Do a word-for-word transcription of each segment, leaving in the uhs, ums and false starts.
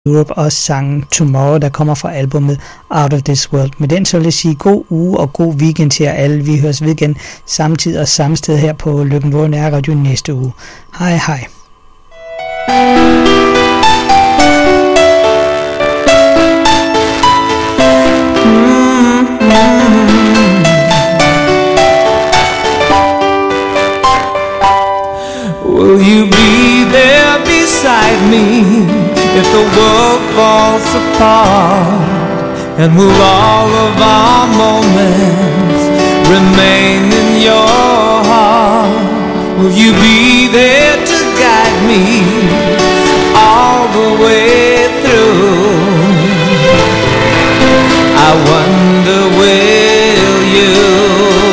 Europe og sangen Tomorrow, der kommer fra albumet Out of This World. Med den så vil jeg sige god uge og god weekend til jer alle. Vi høres ved igen samme tid og samme sted her på Løkken-Vrå Nærradio næste uge. Hej hej. Will you be there beside me if the world falls apart? And will all of our moments remain in your heart? Will you be there to guide me all the way through? I wonder, will you?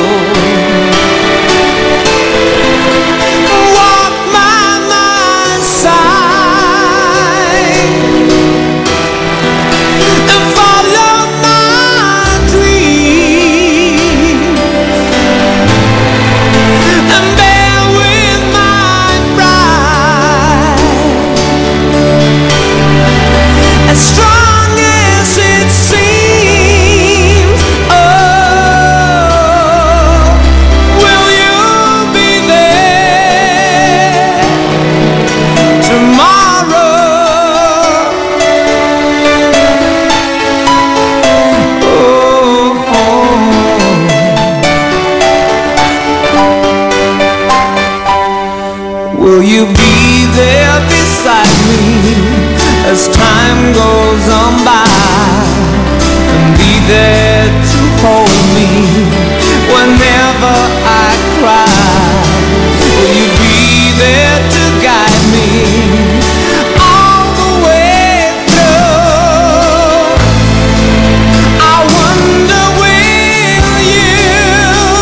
Will you be there beside me as time goes on by, and be there to hold me whenever I cry? Will you be there to guide me all the way through? I wonder, will you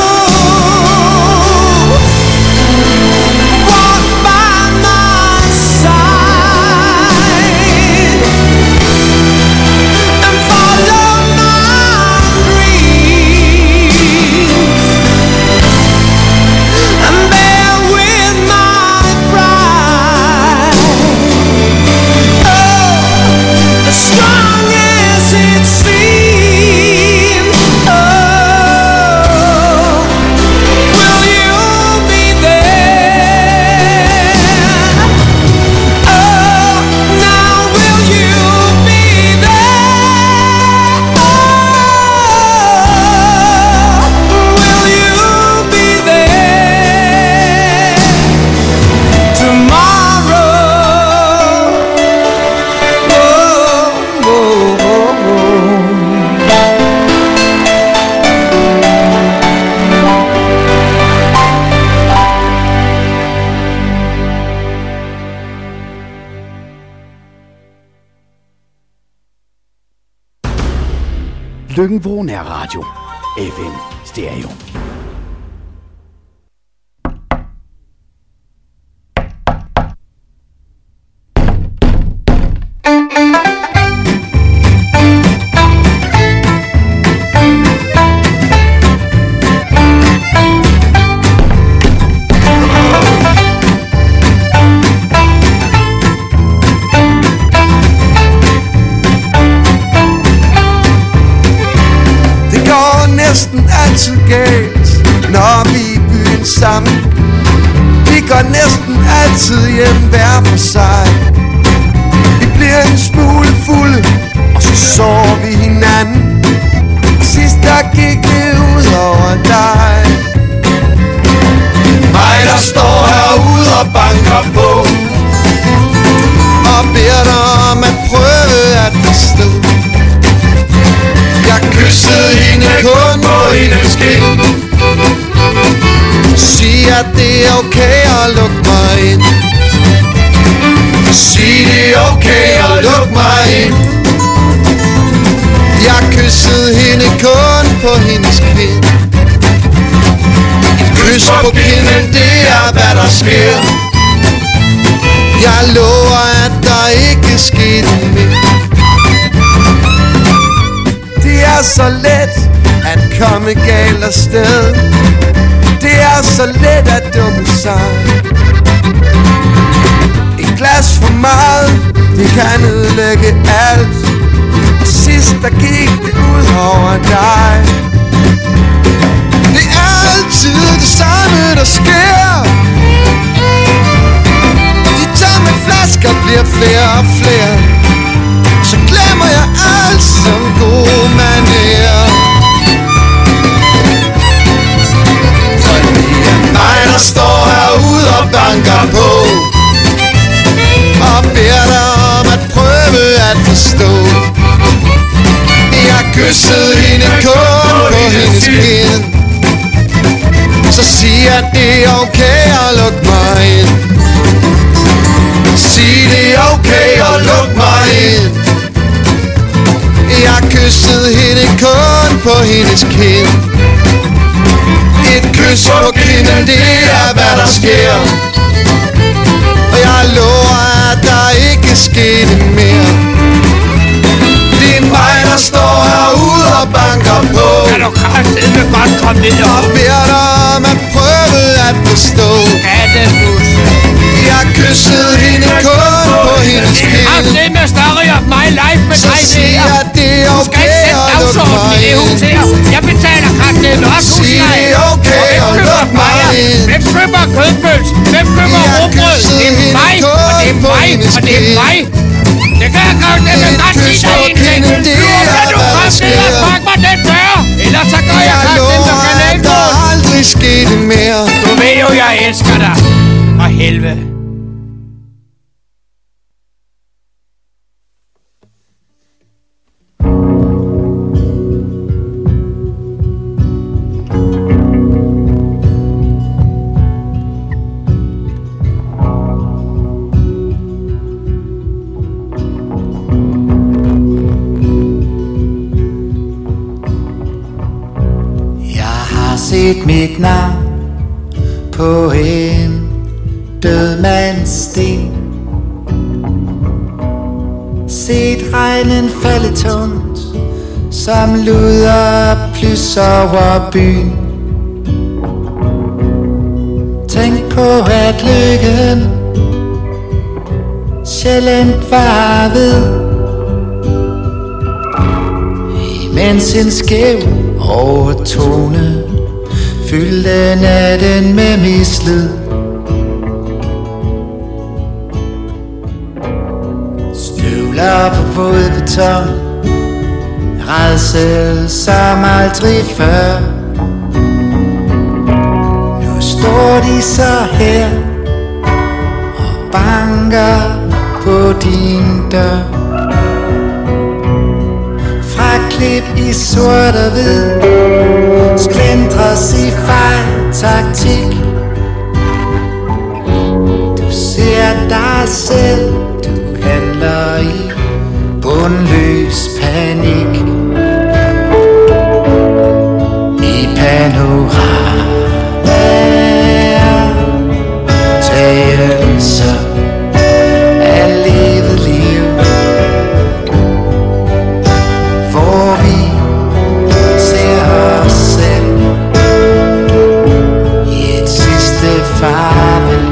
walk by my side and follow my dreams and bear with my pride? Oh, as strong as it seems. Oh, will you be there? Oh, now will you be there? Oh, will you be there tomorrow? Oh, oh, oh, oh. Løkken-Vrå Nærradio. F M Stereo. Det går næsten altid galt, når vi er i byen sammen. Vi går næsten altid hjem hver for sig. Vi bliver en smule fulde, og så sover vi hinanden. Og sidst der gik det ud over dig. Mig der står herude og banker på, og beder dig om at prøve at forstå. Jeg kyssede hende kun på hendes kind. Sig at det er okay at lukke mig ind. Sig det er okay at lukke mig ind. Jeg kyssede hende kun på hendes kind. Et kys på kinden, det er hvad der sker. Jeg lover at der ikke skete mere. Det er så let at komme galt afsted. Det er så let at dumme sig. Et glas for meget det kan ødelægge alt. Og sidst der gik det ud over dig. Det er altid det samme der sker. De tomme flasker bliver flere og flere. Så glemmer jeg alt som gode manerer. For det er mig der står herude og banker på og beder dig om at prøve at forstå. Jeg kyssede hende kun på hendes kind. Så sig at det er okay at lukke mig ind. Sig det er okay at lukke mig ind. Jeg kyssede hende kun på hendes kind. Et kys på kinden, det er hvad der sker. Og jeg lover at der ikke skete mere. Det er mig der står herude og banker på. Kan du kraftedeme godt komme ned og og beder dig om at prøve at forstå. Kattebusse. Jeg kyssede hende kun på hendes kind. Kraftedeme story of my life med Så dig sig der. at det er Du skal okay ikke sætte at lukke dagsordenen mig i det hus ind. her. Jeg betaler kraftedeme også Sig husleje. det er okay Og at hvem køber lukke mig bajer? ind. Hvem køber kødpøls? Hvem køber Jeg råbrød? kyssede Det er hende mig, kun og det er på mig, hendes og det er kind. mig. Det kan jeg kraftedeme Et godt kys sige dig på en ting. kinden, det Nu er kan du hvad der kraftedeme sker. fuck mig den dør. Ellers så går jeg Jeg kraftedeme lover og at der kanalmål. aldrig skete mere. Du ved jo, jeg elsker dig. For helvede. Set mit navn på en død mands sten. Set regnen falde tungt som luder plys over byen. Tænk på at lykken sjældent var ved, imens en skæv overtone fyldte natten med mislid. Støvler på våd beton, rædsel som aldrig før. Nu står de så her og banker på din dør. Fra klip i sort og hvid splindres i fejl taktik. Du ser dig selv, du handler i bundløs panik. I panorama tagelser af levet liv, hvor vi ser os selv i et sidste farvel.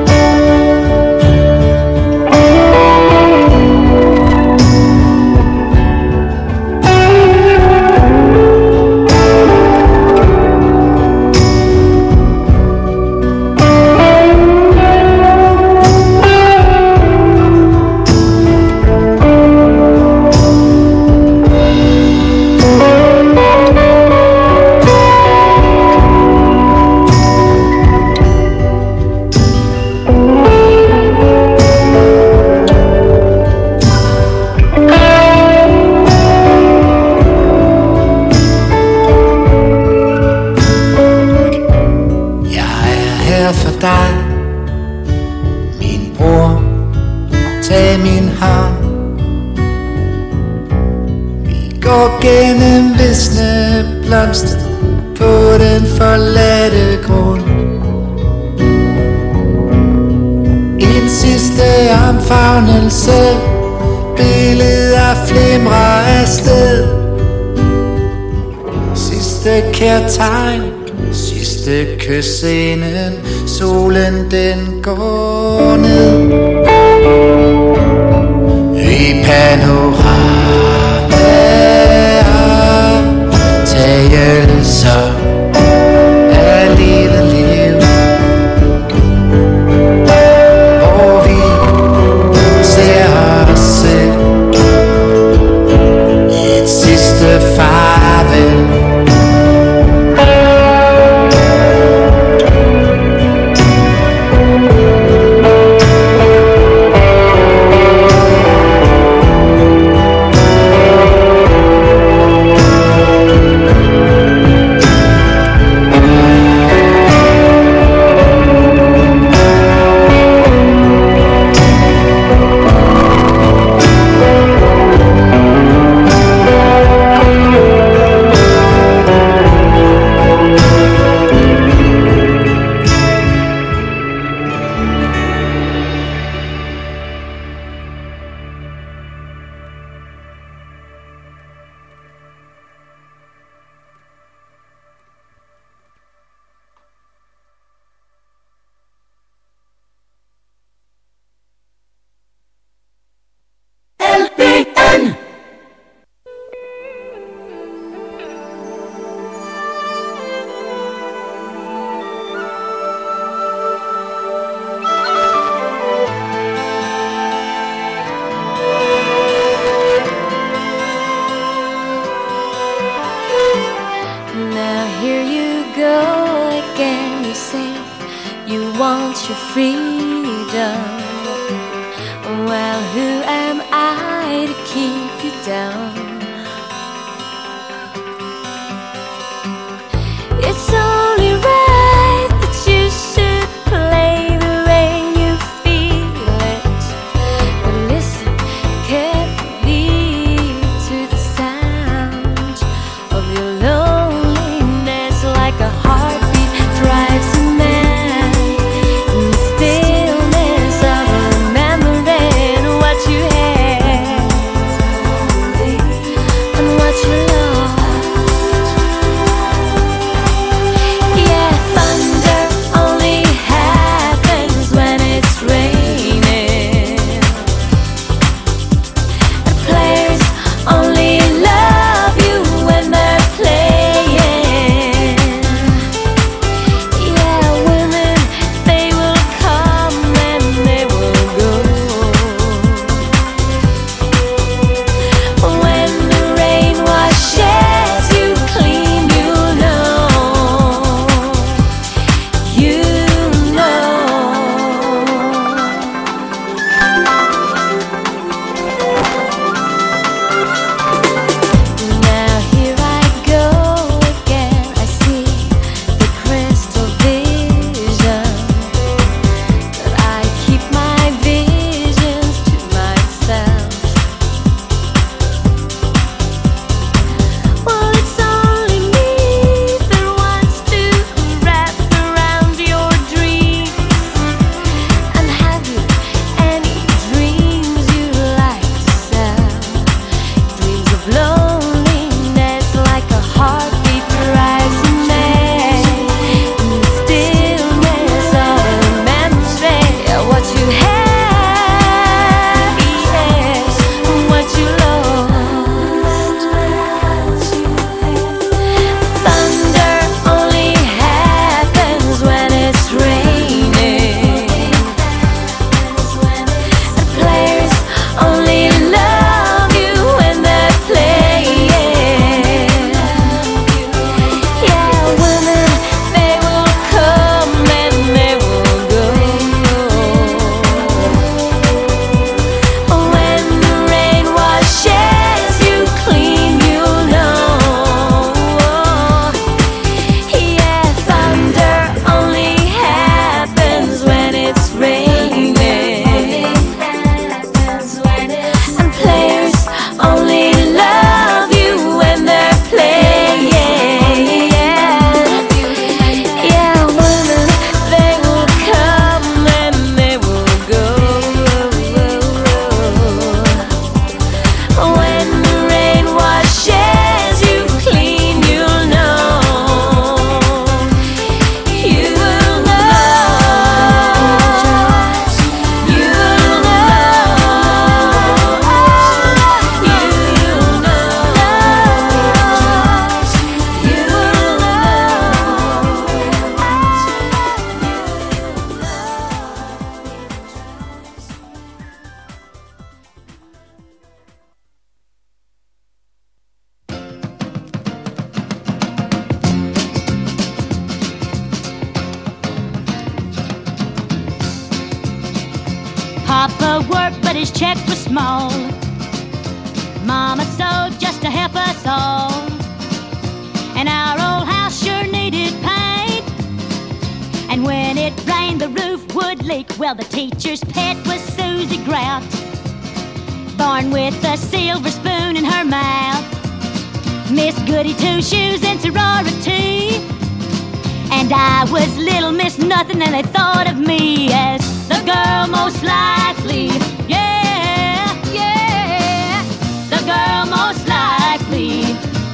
Gennem visne blomster på den forladte grund. En sidste omfavnelse, billeder flimrer afsted. Sidste kærtegn, sidste kys inden solen den går ned. i panoramaoptagelser af livet liv, hvor vi ser os selv i et sidste farvel. Stillness of remembering what you had. his check was small. Mama sewed just to help us all. And our old house sure needed paint. And when it rained, the roof would leak. Well, the teacher's pet was Susie Grout, born with a silver spoon in her mouth. Miss Goody Two Shoes in sorority, and I was Little Miss Nothing, and they thought of me as the girl most likely. Yeah, yeah, the girl most likely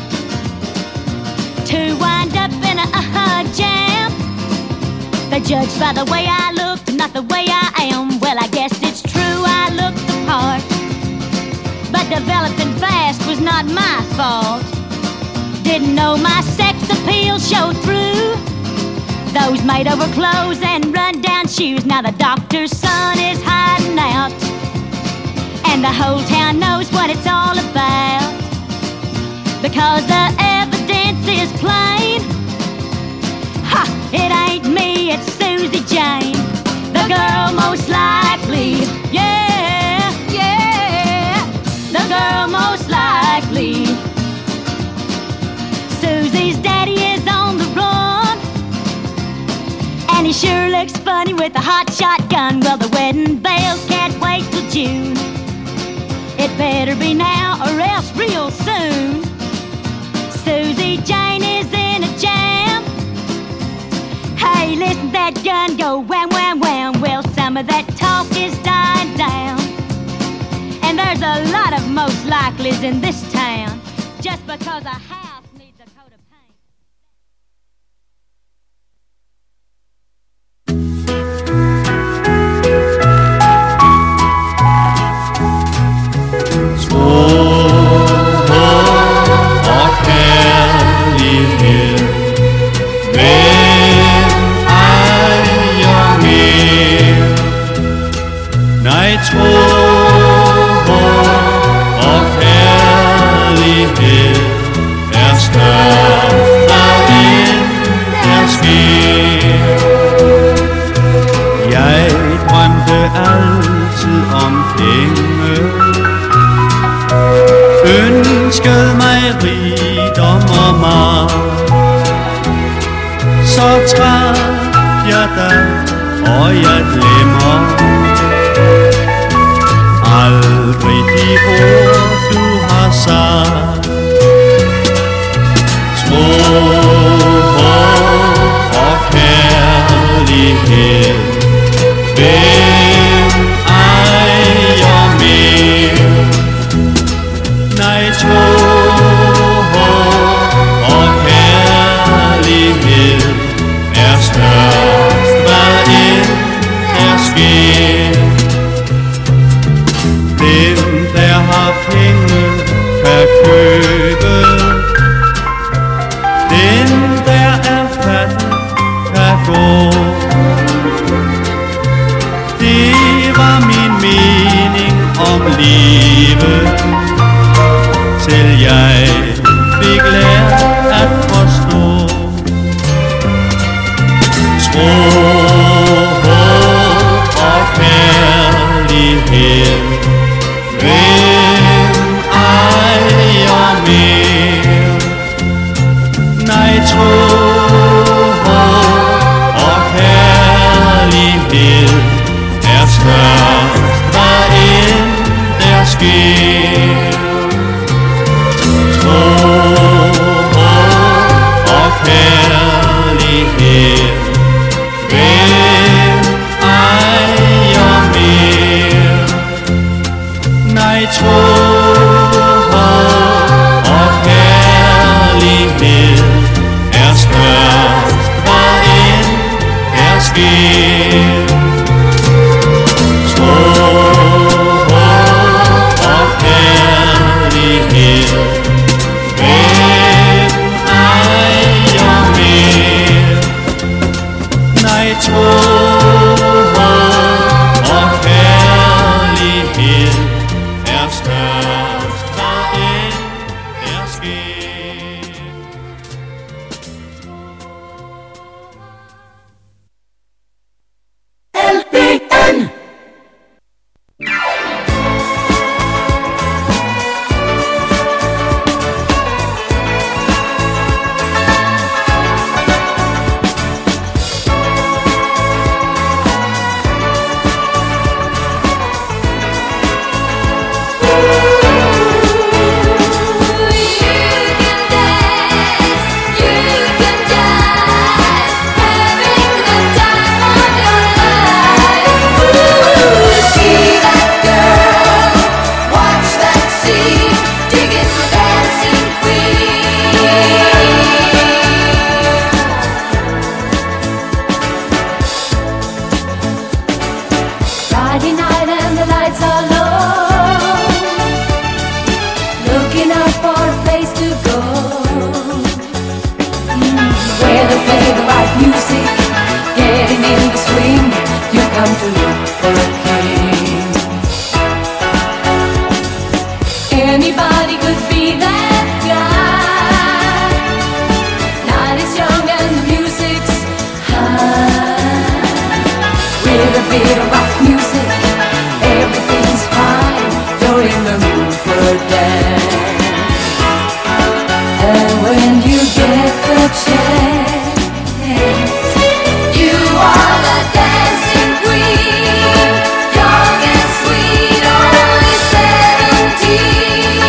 to wind up in a uh, jam. They judged by the way I looked, not the way I am. Well, I guess it's true I looked the part, but developing fast was not my fault. Didn't know my sex appeal showed through those made-over clothes and run-down shoes. Now the doctor's son is hiding out, and the whole town knows what it's all about, because the evidence is plain. Ha! It ain't me, it's Susie Jane, the girl most likely. Yeah, yeah, the girl most likely. Susie's daddy is on the run, and he sure looks funny with a hot shotgun. Well, the wedding bells can't wait till June. It better be now or else real soon. Susie Jane is in a jam. Hey, listen to that gun go wham, wham, wham. Well, some of that talk is dying down, and there's a lot of most likelies in this town. Just because a house needs a coat of paint. Tro og kærlighed er større end der sker. Jeg drømte altid om penge, ønskede mig rigdom og magt. Så træt jeg dig, og jeg glemmer aldrig de ord du har sagt. Tro og kærlighed, hvem ejer mere? Nej, tro og kærlighed er størst, hvad end der sker. Dem der har penge kan købe, den der er fattig kan gå. Det var min mening om livet, til Anybody could be that guy. Night is young and the music's high. With a bit of rock music, everything's fine. You're in the mood for a dance. And when you get the chance, you are the dancing queen. Young and sweet, only seventeen.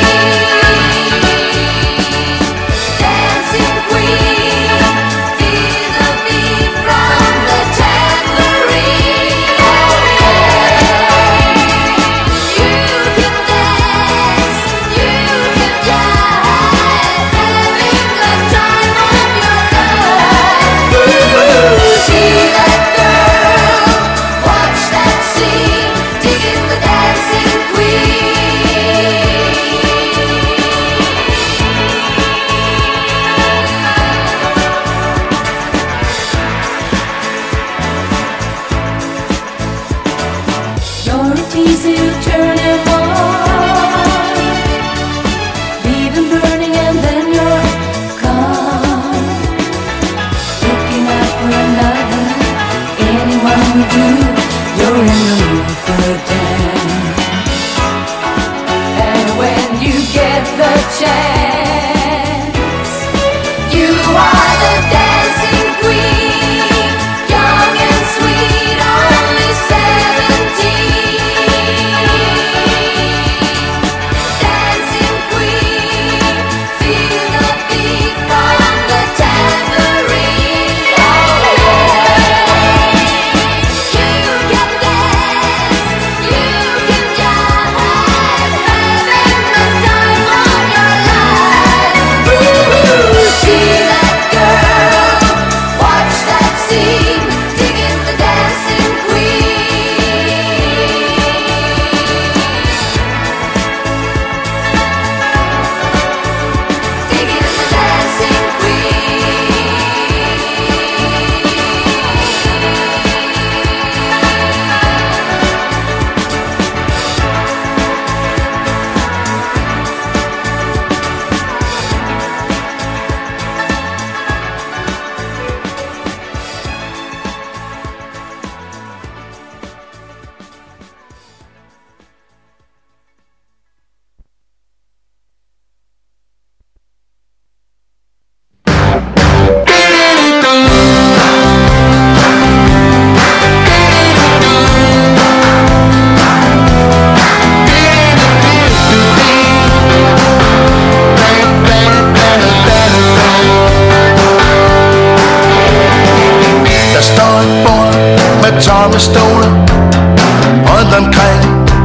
Dancing queen, feel the beat from the tambourine. You can dance, you can jive, having the time of your life. See that girl, watch that scene, digging the dancing queen. You're a teasy to turn him on, leave him burning and then you're gone. Looking out for another, anyone will do. You're in the mood for a dance. And when you get the chance, you are the dancing queen. Young and sweet, only seventeen. Dancing queen, feel the beat from the tambourine. You can dance, you can jive, having the time of your life. See that girl, watch that scene, digging the dancing queen. Digging the dancing Der står et bord med tomme stole rundt omkring.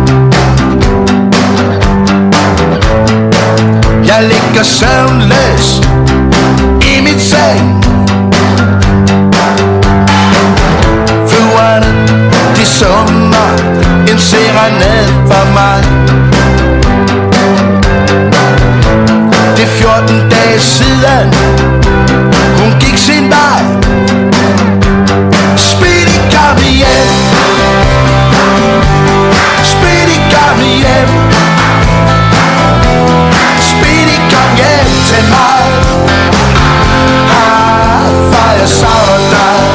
Jeg ligger søvnløs i mit seng. Fluerne, de summer en serenade for mig. Det er fjorten dage siden hun gik sin vej. Speedy, kom hjem. Speedy, kom hjem. Speedy, kom hjem til mig. Ah, for jeg savner dig.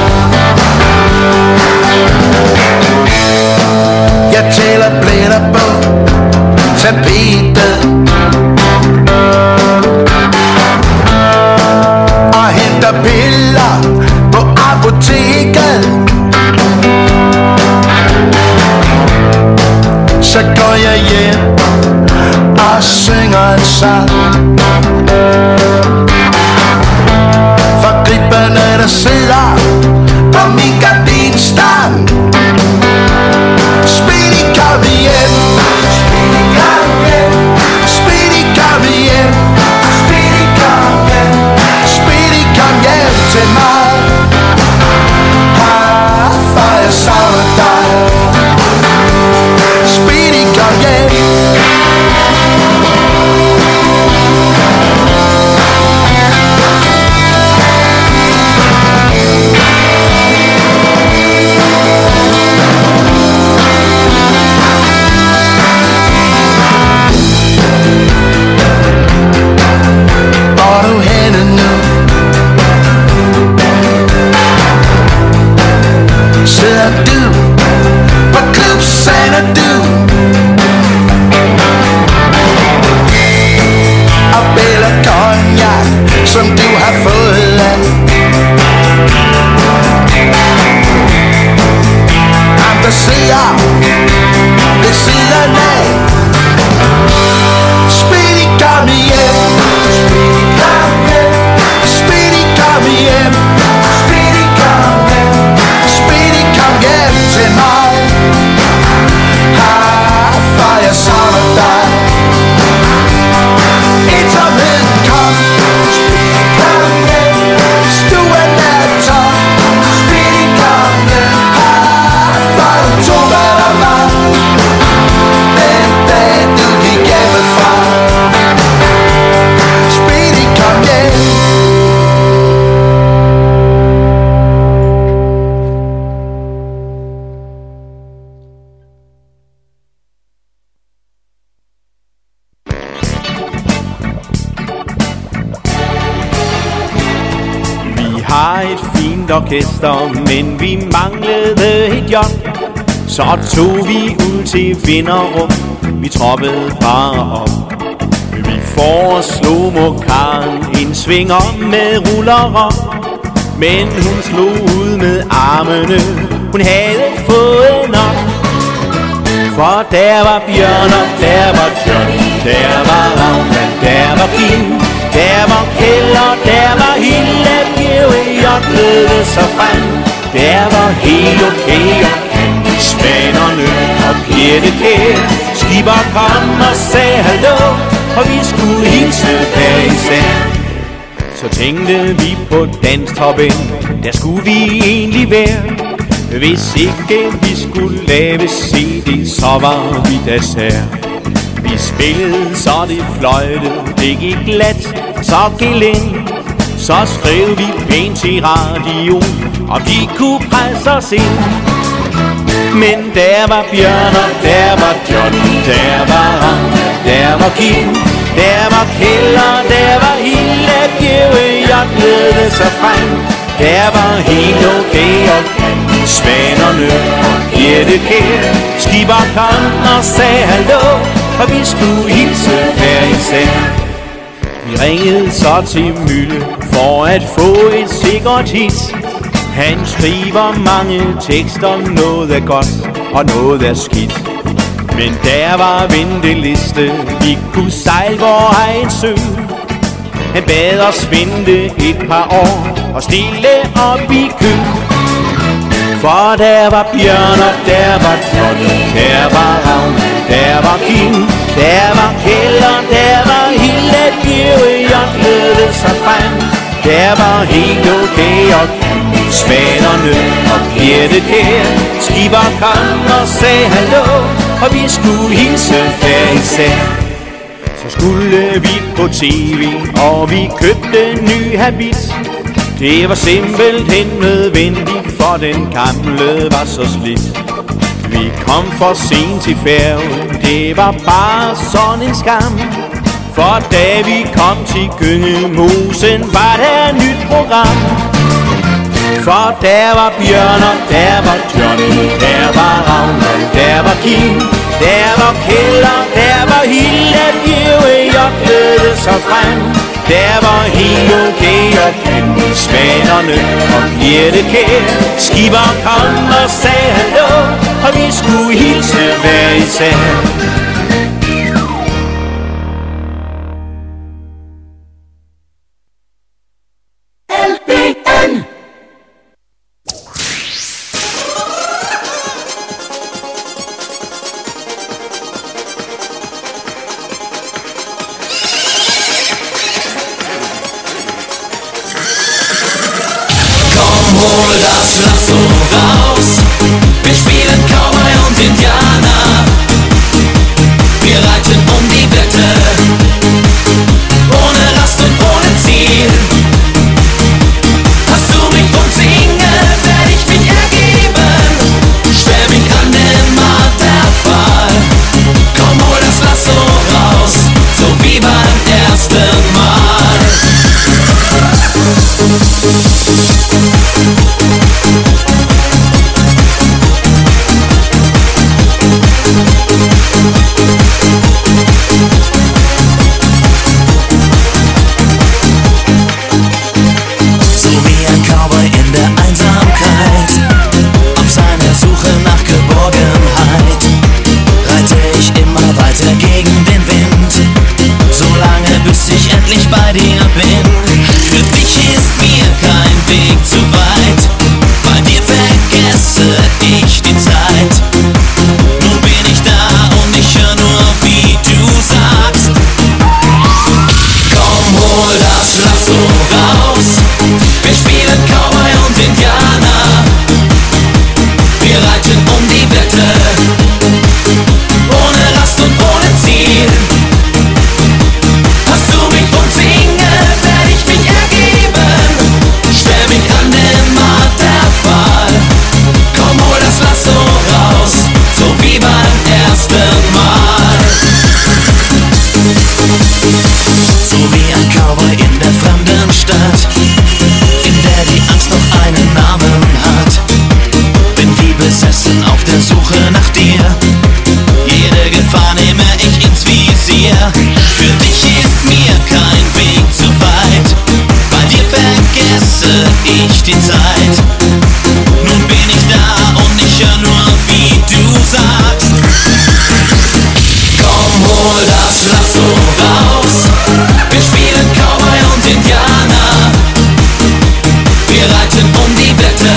Jeg tæller blænder på tapetet og henter piller på apoteket. Så går jeg hjem og synger en sang for griberne, der sidder på min gardinstang. Speedy, kom hjem. Speedy, kom hjem. Speedy, kom hjem. Speedy, kom hjem. Speedy, kom hjem til mig. Ah, for jeg savner dig. Speedy, kom hjem. fint orkester, men vi manglede et job. Så tog vi ud til Vinderup, vi troppede bare op. Vi foreslog Mokaren en sving om med ruller, men hun slog ud med armene, hun havde fået nok. For der var Bjørn, og der var Johnny, der var Ravnvald, der var Kim, der var Kjeld, og der var Hille, Bjørn lød så frem. Der var helt okay, og Candy, Spanerne og Pjette Kjær. Skipper kom og sagde hallo, og vi skulle hilse hver især. Så tænkte vi på danstoppen, der skulle vi egentlig være. Hvis ikke vi skulle lave C D, så var vi da sær. Vi spillede, så det fløjte, det gik glat, så gelinde. Så skrev vi pænt til radio, og de kunne presse os ind. Men der var Bjørn, og der var Johnny, der var Ragnar, der var Kim, der var Kjeld, og der var Hille, Bjørn lød så frem. Der var helt okay, og Candy, Spanerne og Pjette Kjær. Skipper kom og sagde hallo, og vi skulle hilse hver især. Vi ringede så til Mølle for at få et sikkert hit. Han skriver mange tekster, noget er godt og noget er skidt. Men der var venteliste, vi kunne sejle vor egen sø. Han bad os vente et par år og stille op i kø. For der var Bjørn, og der var Johnny, der var Ravnvald, der var Kim, der var Kjeld, og der var Hille, Bjørn lød så frem. Der var helt okay, og Candy, Spanerne og Pjette Kjær. Skipper kom og sagde hallo, og vi skulle hilse hver især. Så skulle vi på tv, og vi købte ny habit. Det var simpelthen nødvendigt, for den gamle var så slidt. Vi kom for sent til færgen, det var bare sådan en skam. For da vi kom til Gyngemosen, var der et nyt program. For der var Bjørn, og der var Johnny, der var Ravnvald, der var Kim, der var Kjeld, og der var Hille, Bjørn lød så frem. Der var helt okay, og Candy, Spanerne og Pjette Kjær. Skipper kom og sagde hallo, og vi skulle hilse hver især. Ohne Rast und ohne Ziel. Hast du mich umzingelt, ich die Zeit. Nun bin ich da und ich hör nur, wie du sagst: Komm, hol das Lasso raus. Wir spielen Cowboy und Indianer. Wir reiten um die Wette,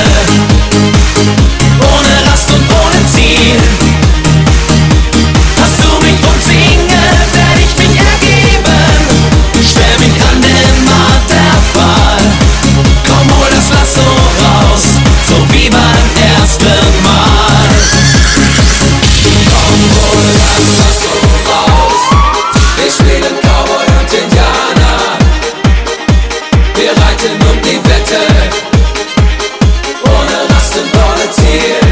ohne Rast und ohne Ziel. Hast du mich umzingelt, werd ich mich ergeben. Stell mich an den Marterpfahl. Komm, hol das Lasso raus, so wie beim ersten Mal. Komm, hol das Lasso raus. Wir spielen Cowboy und Indianer. Wir reiten um die Wette, ohne Rast und ohne Ziel.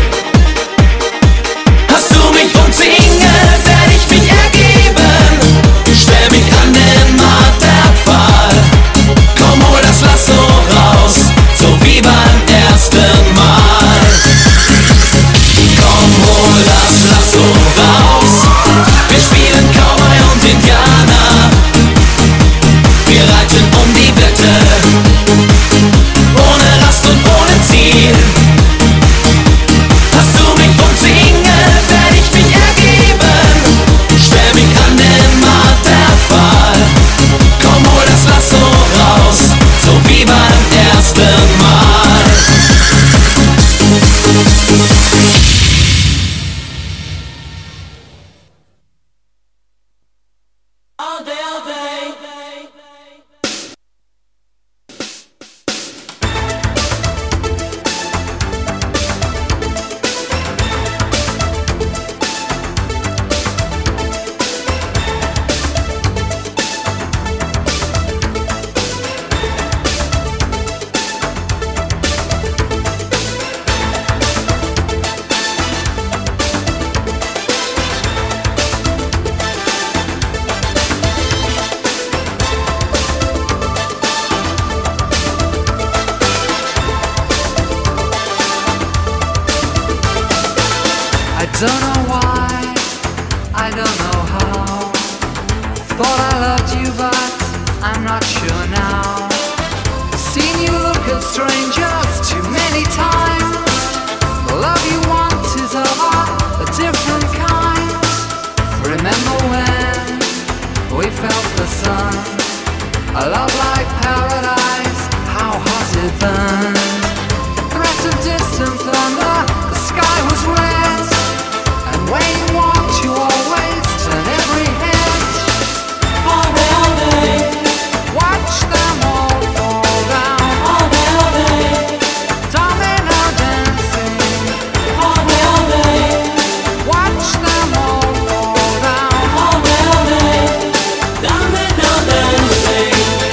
Hast du mich umzingelt, werd ich mich ergeben. Stell mich an den Marterpfahl. Komm, hol das Lasso raus, so wie beim ersten Mal. Komm, hol das Lasso raus. Wir spielen Cowboy und Indianer. Wir reiten um die Wette, ohne Rast und ohne Ziel. Hast du mich umzingelt, werd ich mich ergeben. Stell mich an den Marterpfahl. Komm, hol das Lasso raus, so wie beim ersten Mal. All day, all day. I don't know why, I don't know how. Thought I loved you, but I'm not sure now. Seen you look at strangers too many times. The love you want is of a different kind. Remember when we felt the sun? A love like paradise, how hot it burned. Threat of distant thunder, the sky was red. And when you walked, you always turn every head. All day, all day, watch them all fall down. All day, all day, domino dancing. All day, all day, watch them all fall down. All day, all day, domino dancing.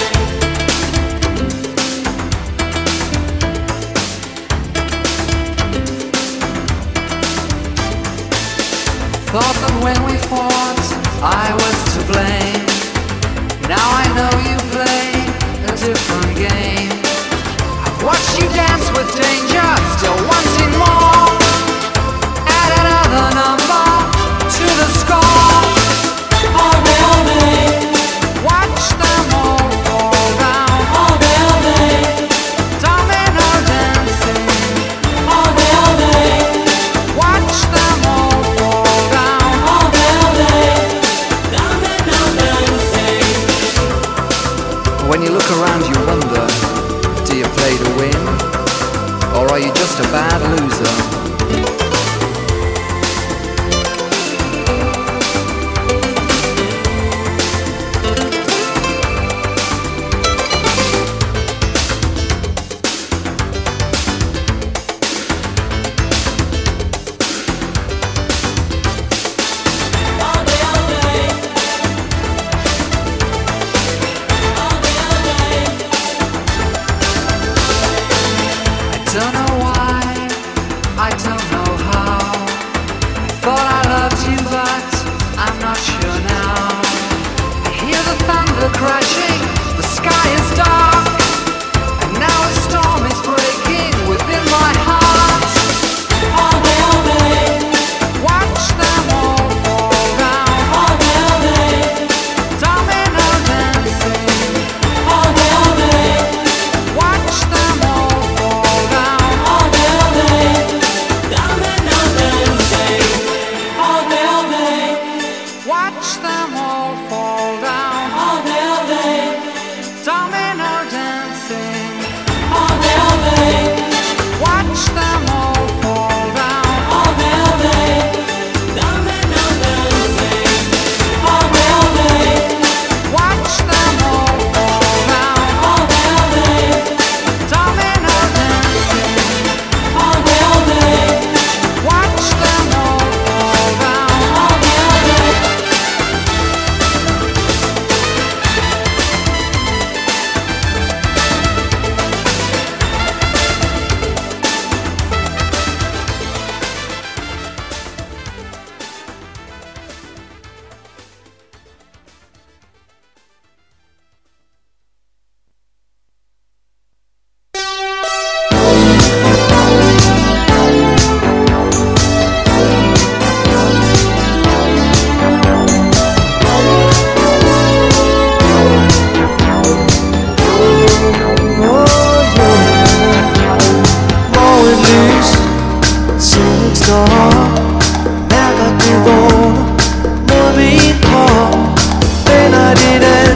Thought that when we fought, I was to blame. Now I know you play a different game. I've watched you dance with danger, still wanting more. Add another number to the score. All day, all day, watch them all fall down. All day, all day, domino dancing. All day, all day, watch them all fall down. All day, all day, domino dancing. When you look around, you wonder, do you play to win? Or are you just a bad loser? I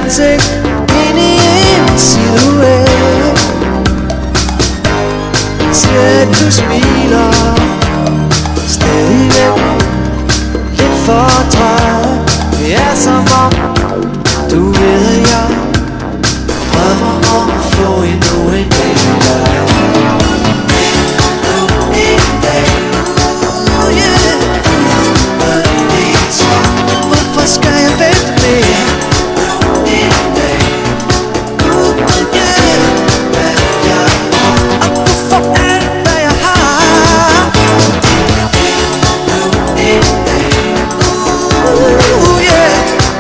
ansigt ind i en silhuet. Ser at du smiler stadigvæk lidt for træt. Det er som om du ved at jeg drømmer om at få endnu en dag med dig. Hvorfor skal jeg vente mere? Og du får alt hvad jeg har. Uh, yeah.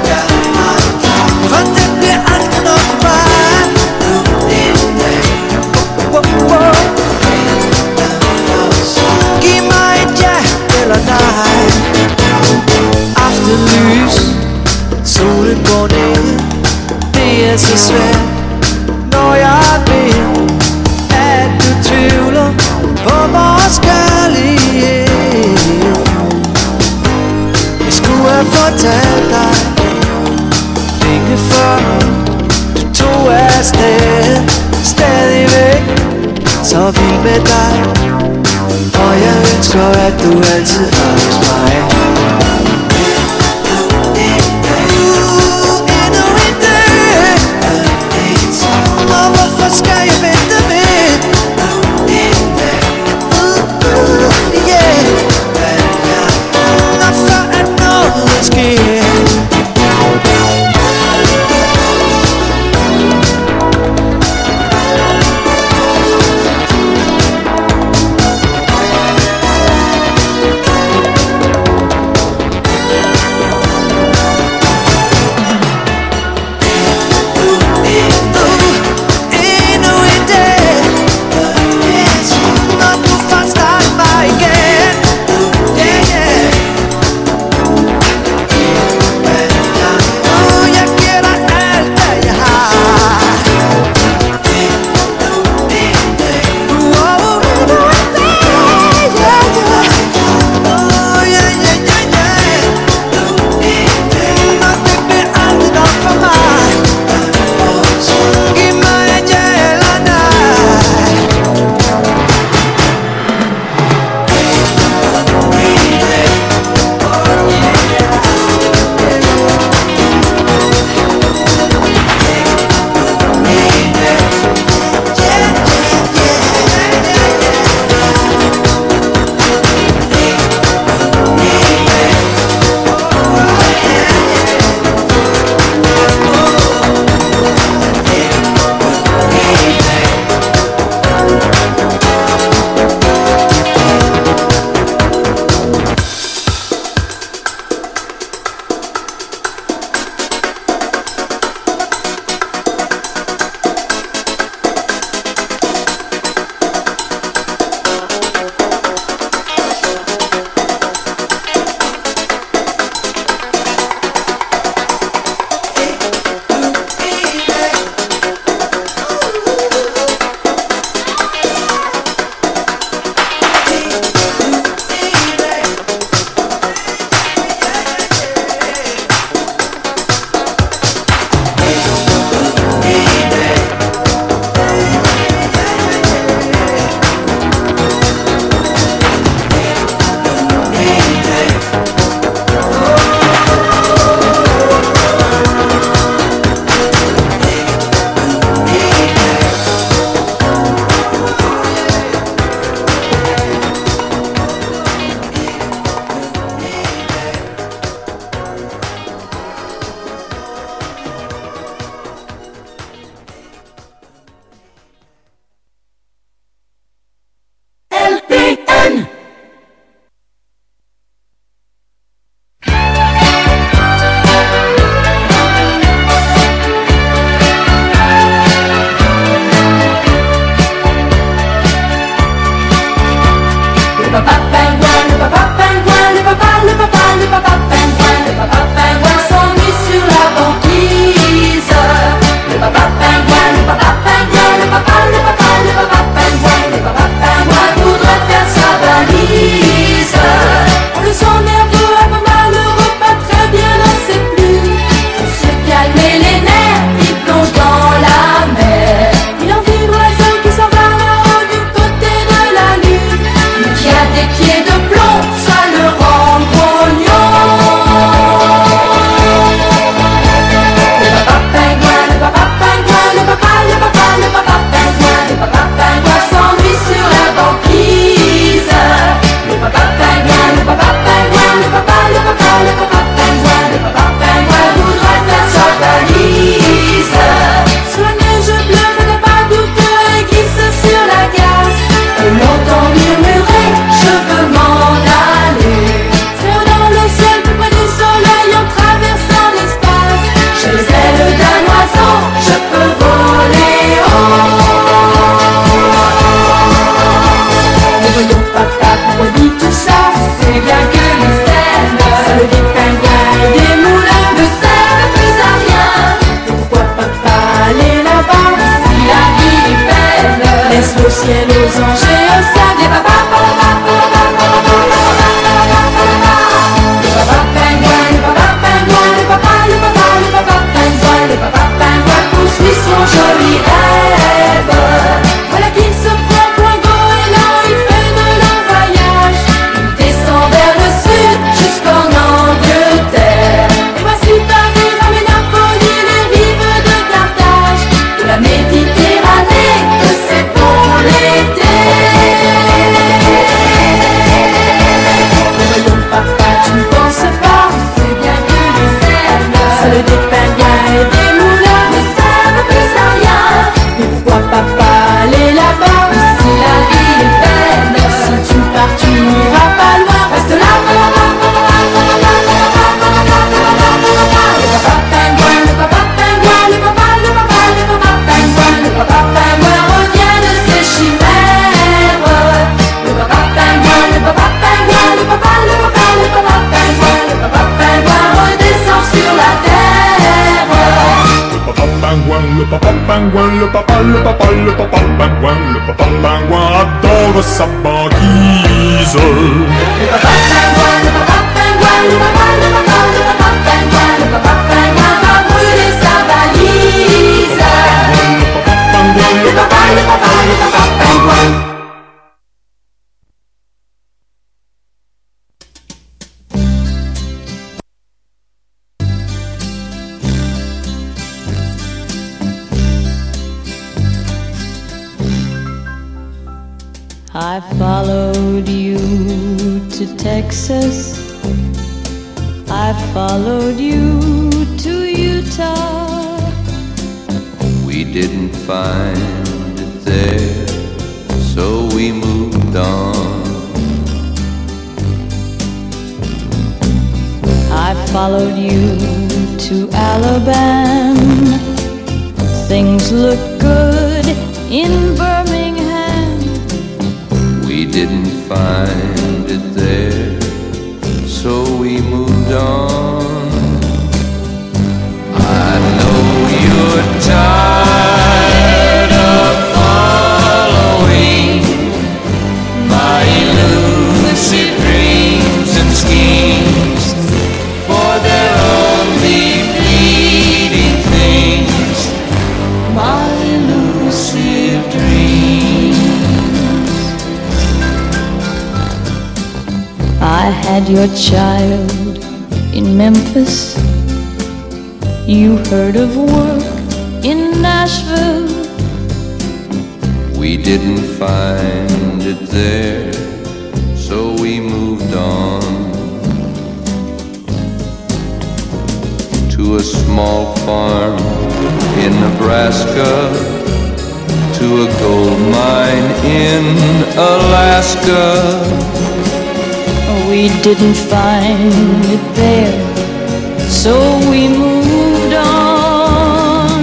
For det bliver aldrig nok for mig. Wow, wow. Giv mig et ja eller nej. Aftenlys, solen går ned. Det er så svært, når jeg ved, at du tvivler på vores kærlighed. Jeg skulle have fortalt dig længe før du tog afsted. Stadigvæk så vild med dig, og jeg ønsker at du altid er hos mig. Skal jeg vente med? Uh, uh, yeah. Når før at noget sker. adore sa banquise. I followed you to Texas, I followed you to Utah. We didn't find it there, so we moved on. I followed you to Alabama, things look good in Birmingham. We didn't find it there, so we moved on. I know you're tired of following my elusive dreams and schemes, for they're only fleeting things, my elusive dreams. I had your child in Memphis, you heard of work in Nashville. We didn't find it there, so we moved on to a small farm in Nebraska, to a gold mine in Alaska. We didn't find it there, so we moved on.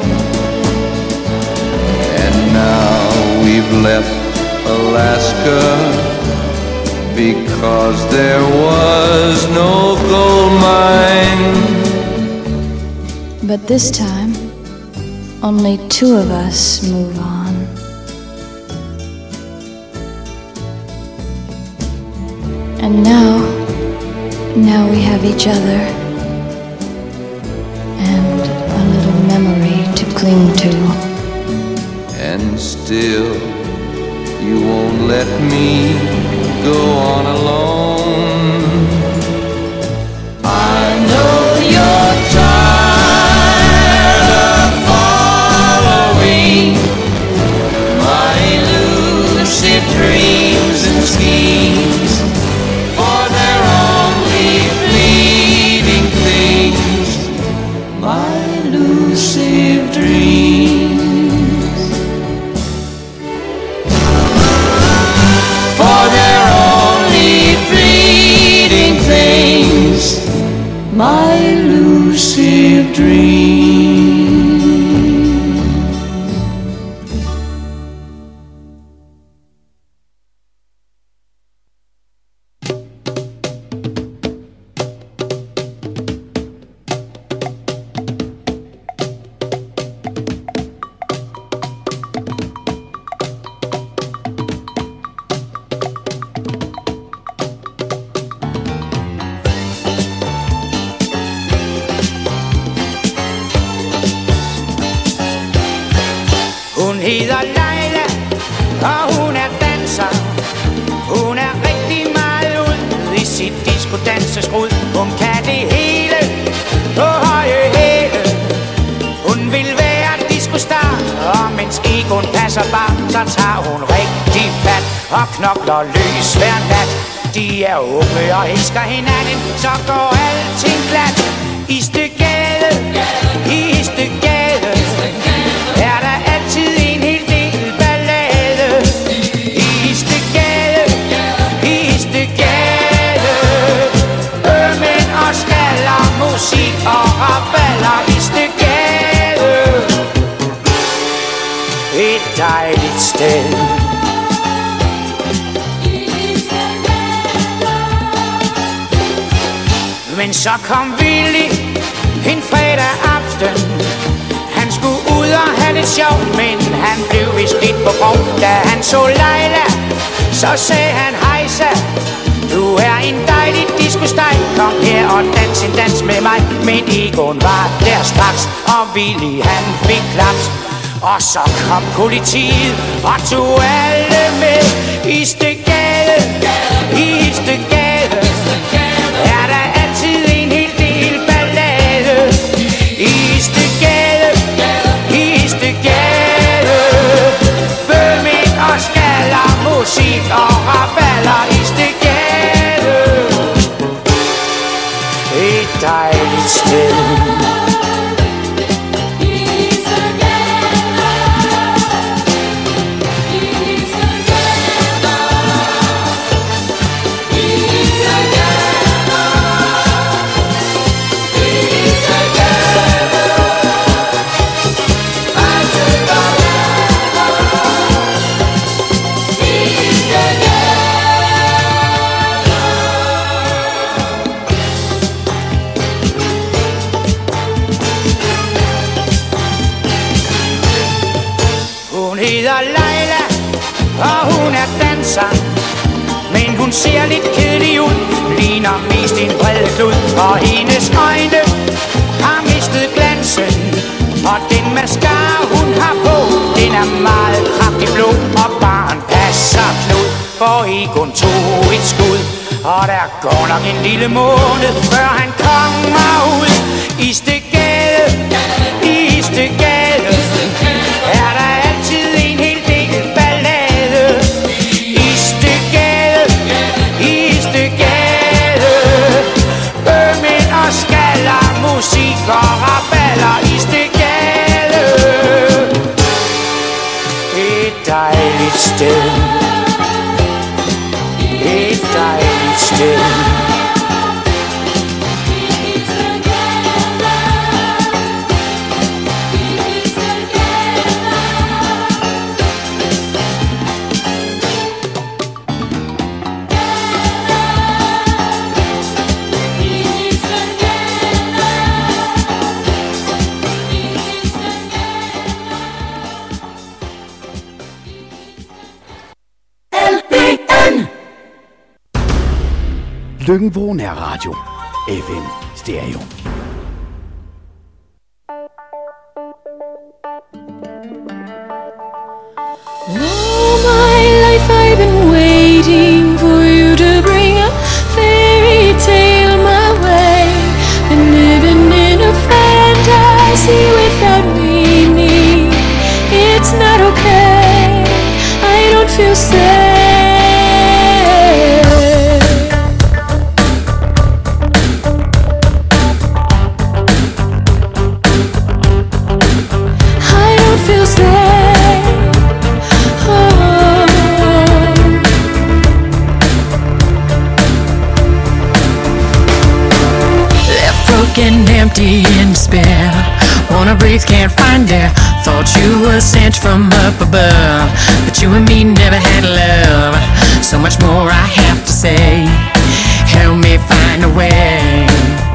And now we've left Alaska because there was no gold mine. But this time, only two of us move on. And now, now we have each other and a little memory to cling to. And still, you won't let me go on alone. I know you're tired of following my elusive dreams and schemes, for they're only fleeting things, my elusive dreams. For they're only fleeting things, my elusive dreams. Hun hedder Leila, og hun er danser. Hun er rigtig meget ud i sit disco-danseskrud. Hun kan det hele på høje hæle. Hun vil være disco-star, og mens egoen passer bare, så tager hun rigtig fat og knokler løs hver nat. De er unge og elsker hinanden, så går alting glat. I Støgade, i Støgade, er der altid en hel del ballade. I Støgade, i Støgade, ømænd og skaller, musik og raballer. I Støgade, et dejligt sted. Men så kom Willy en fredag aften. Hans lidt sjovt, men han blev vist lidt for grov. Da han så Leila, så sagde han hejsa. Du er en dejlig disco-steg, kom her og dans en dans med mig. Men Egon var der straks, og Willy han fik klaps. Og så kom politiet og tog alle med. I Stegade, i Stegade, er der altid en hel del ballade. I Stegade, i Stegade, bømænd og skaller, musik og raballer. I Stegade, et dejligt sted. Leila, og hun er danser, men hun ser lidt kedelig ud, ligner mest en bred klud, og hendes øjne har mistet glansen, og den mascara hun har på, den er meget kraftig blå, og barn passer knud, for Egon tog et skud, og der går nok en lille måned, før han kommer ud. I Stegade, i Stegade, er der altid en hel del ballade. I Stegade, i Stegade, bømænd og skaller, musik og raballer. I Stegade, et dejligt sted, et dejligt sted. Løkken Nær Radio. F M Stereo. All my life I've been waiting for you to bring a fairy tale my way. Been living in a fantasy without meaning. It's not okay, I don't feel safe. Broken, empty, in despair. Wanna breathe, can't find air. Thought you were sent from up above, but you and me never had love. So much more I have to say. Help me find a way.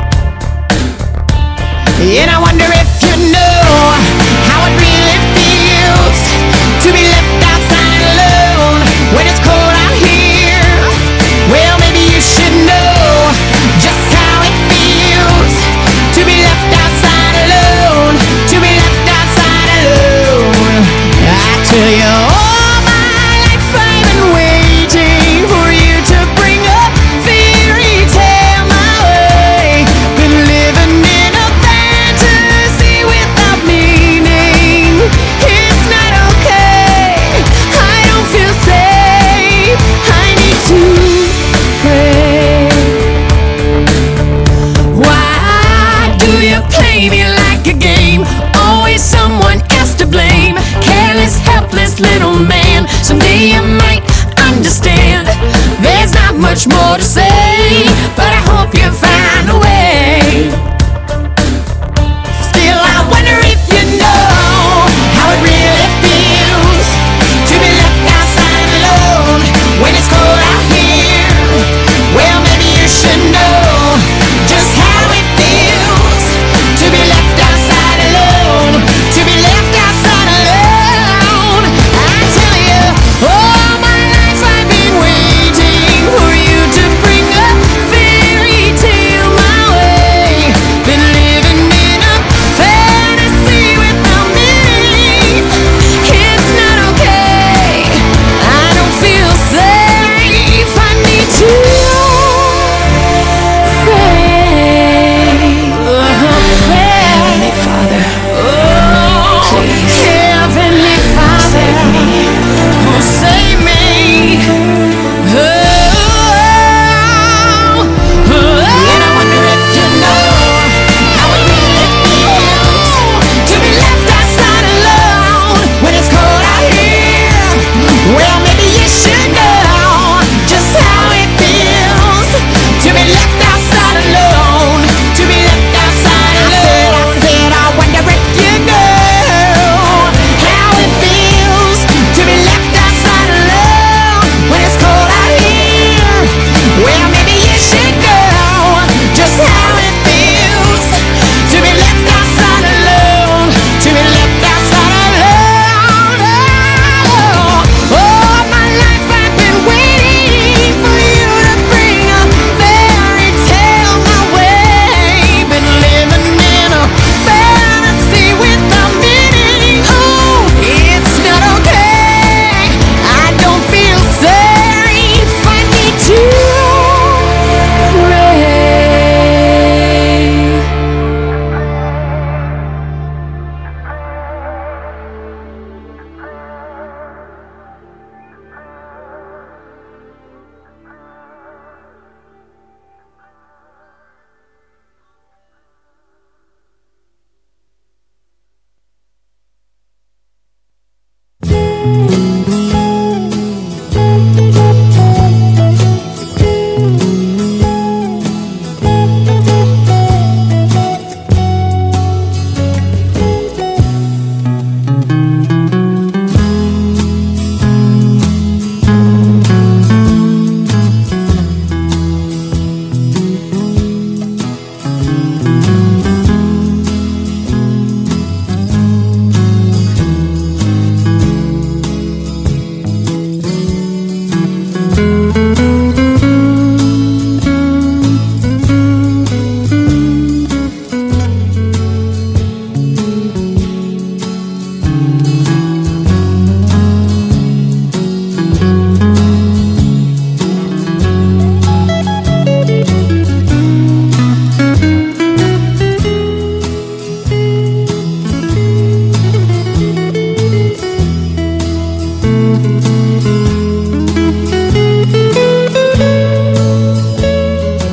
And I wonder if you know how it really feels to be left outside alone when it's cold out here. Well, maybe you should know just how it feels to be left outside alone, to be left outside alone. I tell you, all my life I've been waiting for you to bring a fairy tale my way. Been living in a fantasy without meaning. It's not okay, I don't feel safe, I need to pray. Why do you play me like a game? Always someone else to blame. Careless, helpless little man. Someday you might understand. There's not much more to say.